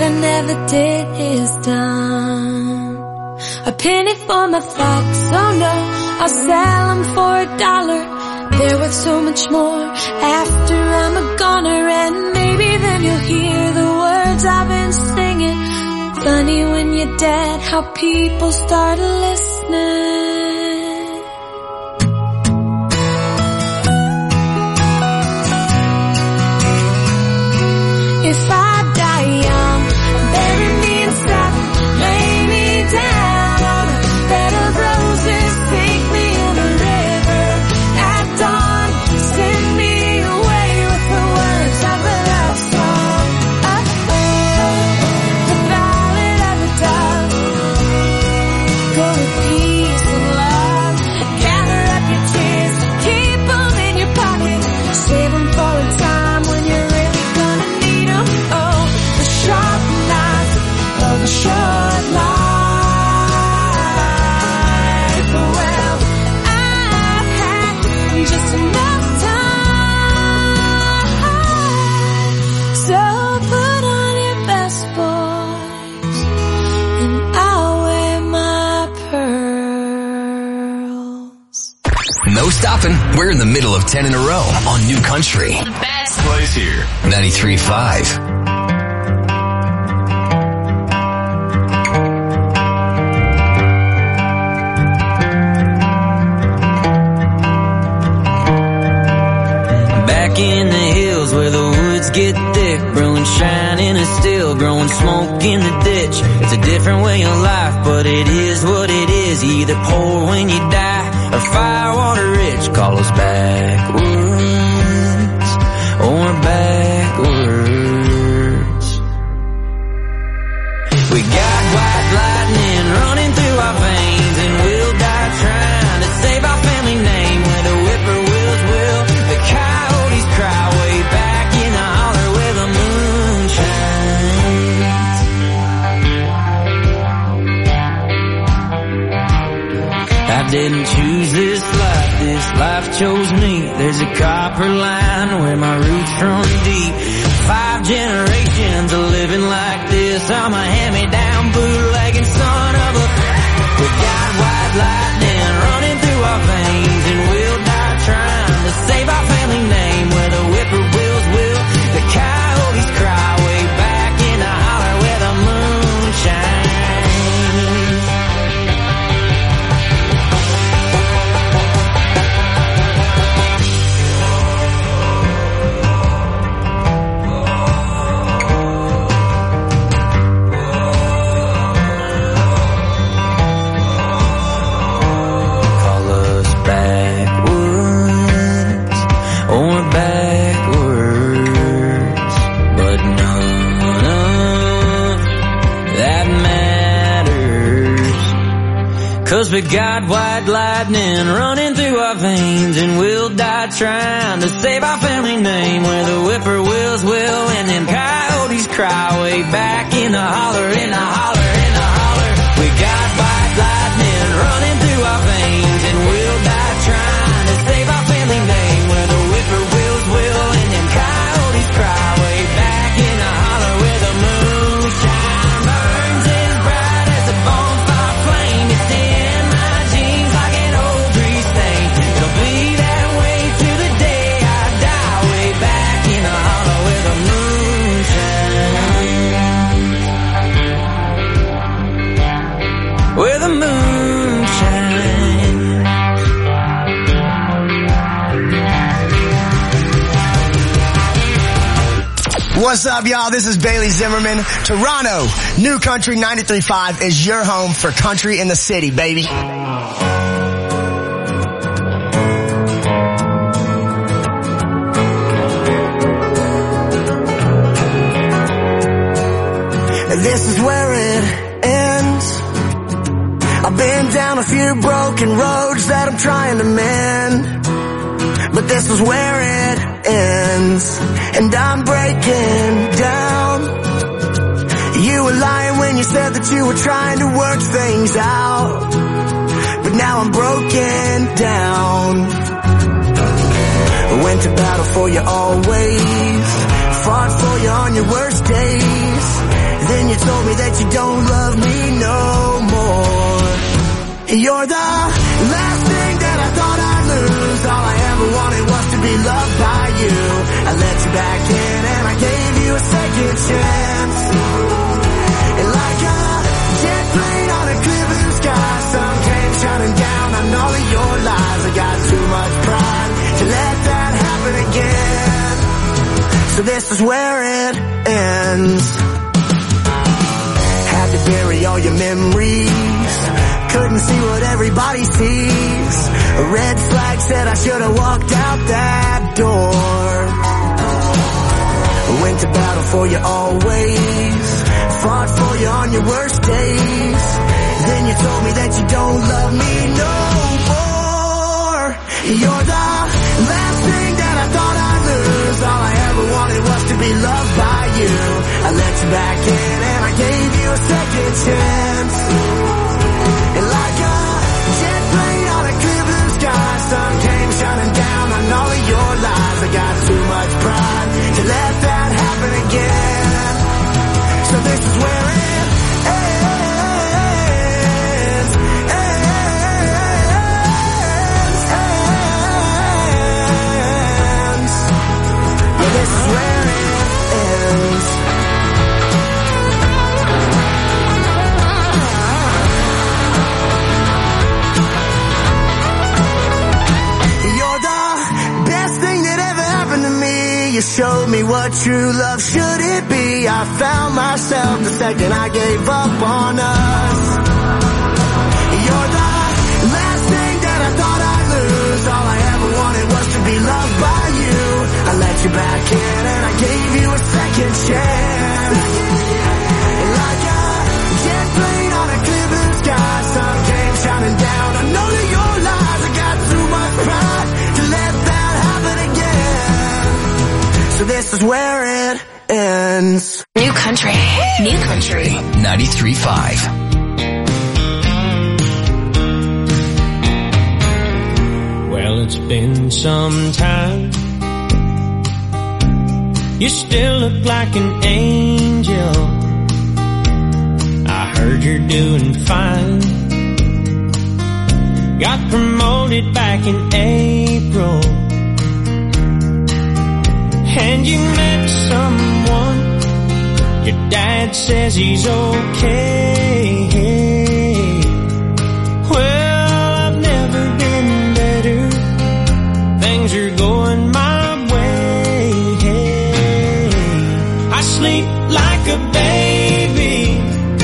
Speaker 7: I never did is done. A penny for my thoughts, oh no, I'll sell them for $1. They're worth so much more after I'm a goner. And maybe then you'll hear the words I've been singing. Funny when you're dead, how people start listening. If I die young, bury me in satin, lay me down on a bed of roses, take me in a river at dawn, send me away with the words of a love song. The ballad of the dove. Go with peace and love. Gather up your tears, keep them in your pocket, save them for a time when you're really gonna need them. Oh, the sharp knife of a short life. Well, I've had just enough time. So put on your best boys, and I'll wear my pearls.
Speaker 4: No stopping. We're in the middle of 10 in a row on New Country.
Speaker 2: The best place here.
Speaker 4: 93.5.
Speaker 2: Back in the hills where the woods get thick, brewing shining and still growing smoke in the ditch. It's a different way of life, but it is what it is. You either poor when you die or firewater rich. Call us backwards or backwards. We got white lightning running through our veins, and we'll die trying to save our family name. Where the whippoorwills will, the coyotes cry way back in the holler where the moon shines. I didn't choose this life chose me. There's a copper line where my roots run deep. 5 generations of living like this. I'm a hand-me-down bootlegging son of a... We got white lightning running through our veins, and we'll die trying to save our family name. Where the whippoorwills will, the coyotes cry way back in the holler where the moon shines. Cause we got white lightning running through our veins, and we'll die trying to save our family name. Where the whippoorwills will, and them coyotes cry way back in the holler, in the holler, in the holler. We got white lightning running through our veins, and we'll die trying to save our family name. Where the whippoorwills will, and them coyotes cry way back in the holler where the moonshine burns as bright as a bonfire flame. It's in my jeans like an old grease stain. It'll be that way to the day I die, way back in the holler where the moonshine, where the moonshine.
Speaker 9: What's up, y'all? This is Bailey Zimmerman. Toronto, New Country 93.5 is your home for country in the city, baby. This is where it ends. I've been down a few broken roads that I'm trying to mend, but this is where it ends, and I'm breaking down. You were lying when you said that you were trying to work things out, but now I'm broken down. I went to battle for you always, fought for you on your worst days. Then you told me that you don't love me no more. You're the last thing that I thought I'd lose. All I ever wanted was to be loved by you. I let you back in and I gave you a second chance. And like a jet plane on a clear blue sky, sun came shining down on all of your lies. I got too much pride to let that happen again. So this is where it ends. Had to bury all your memories, couldn't see what everybody sees. A red flag said I should have walked out that door. Went to battle for you always, fought for you on your worst days. Then you told me that you don't love me no more. You're the last thing that I thought I'd lose. All I ever wanted was to be loved by you. I let you back in and I gave you a second chance. And like a jet plane on a clear blue sky, sun came shining down on all of your lies. I got too much pride to let that happen again. So this is where it ends. Yeah, this is where it ends. You showed me what true love should it be. I found myself the second I gave up on us. You're the last thing that I thought I'd lose. All I ever wanted was to be loved by you. I let you back in and I gave you a second chance. And like a jet plane on a clear blue sky, sun came shining down. I know that your lies, I got too much pride to let that happen again. So this is where it ends.
Speaker 12: New country.
Speaker 4: 93.5.
Speaker 2: Well, it's been some time. You still look like an angel. I heard you're doing fine. Got promoted back in April. And you met someone. Your dad says he's okay. Well, I've never been better. Things are going my way. I sleep like a baby.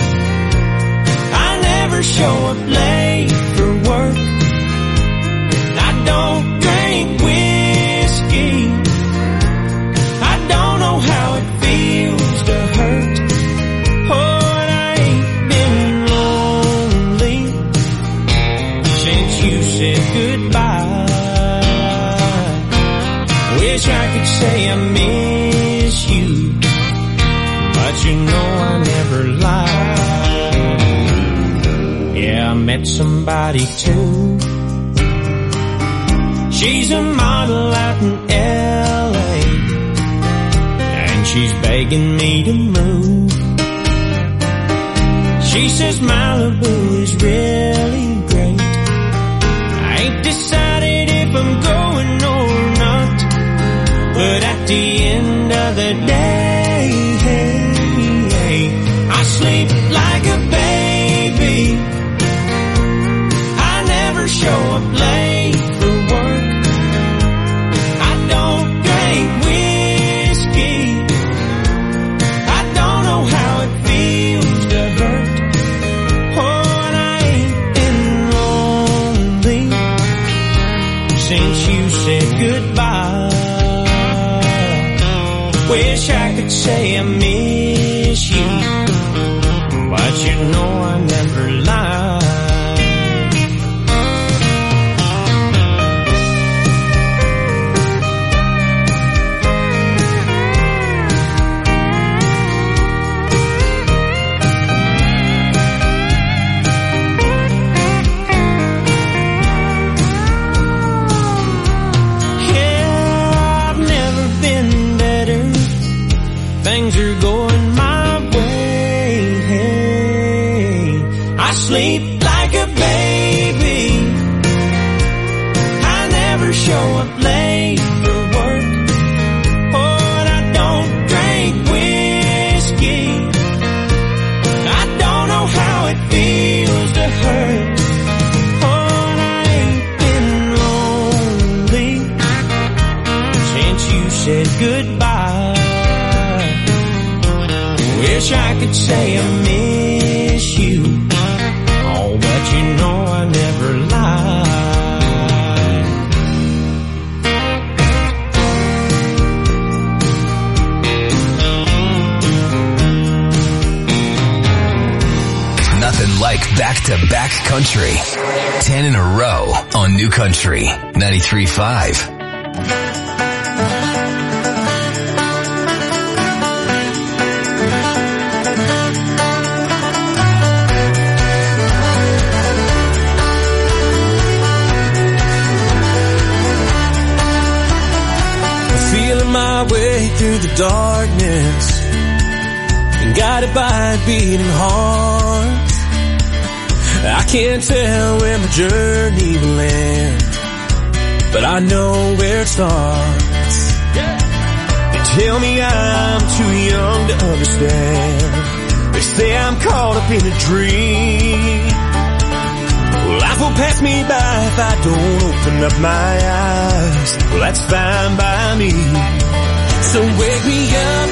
Speaker 2: I never show up late for work. I don't drink whiskey. I don't know how it feels to hurt. Oh, and I ain't been lonely since you said goodbye. Wish I could say I miss you, but you know I never lie. Yeah, I met somebody too. She's a model out in LA, and she's begging me to move. She says Malibu is really great. I ain't decided if I'm going or not, but at the end of the day, I sleep like a baby. I never show up late for work. I don't drink whiskey. I don't know how it feels to hurt. Oh, and I ain't been lonely since you said goodbye. Wish I could say I miss you, but you know I never lie. Yeah, I've never been better. Things are going I sleep like a baby. I never show up late for work. Oh, and I don't drink whiskey. I don't know how it feels to hurt. Oh, and I ain't been lonely since you said goodbye. Wish I could say I miss you. Oh, but you know I never lied.
Speaker 4: Nothing like back-to-back country. 10 in a row on New Country 93.5.
Speaker 2: My way through the darkness and guided by a beating heart. I can't tell where my journey will end, but I know where it starts. They tell me I'm too young to understand. They say I'm caught up in a dream. Life will pass me by if I don't open up my eyes. Well, that's fine by me. So wake me up